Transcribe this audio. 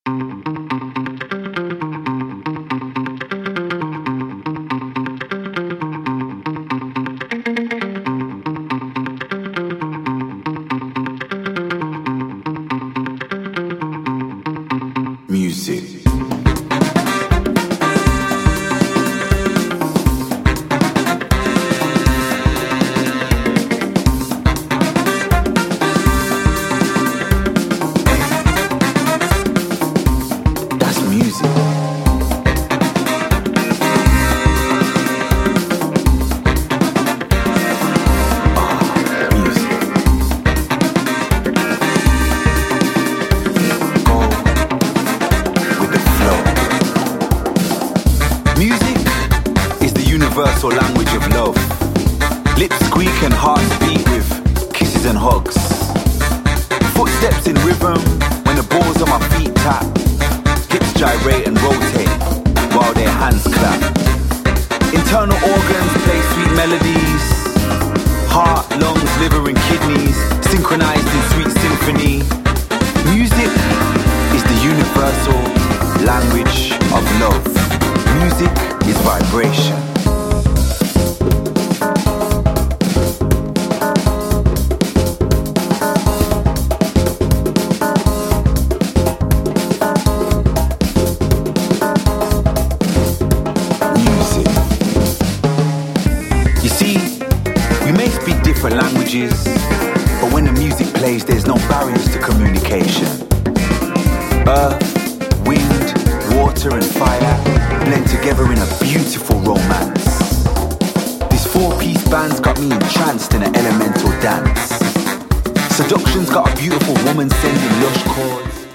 Music. That's music. Music is the universal language of love. Lips squeak and hearts beat with kisses and hugs. Footsteps in rhythm when the balls on my feet tap. Hips gyrate and rotate while their hands clap. Internal organs play sweet melodies. Heart, lungs, liver and kidneys synchronized in sweet symphony. Music is the universal language of love. Music is vibration. Music. You see, we may speak different languages, but when the music plays, there's no barriers to communication. Earth, wind, water and fire blend together in a beautiful romance. This four-piece band's got me entranced in an elemental dance. Seduction's got a beautiful woman sending lush chords.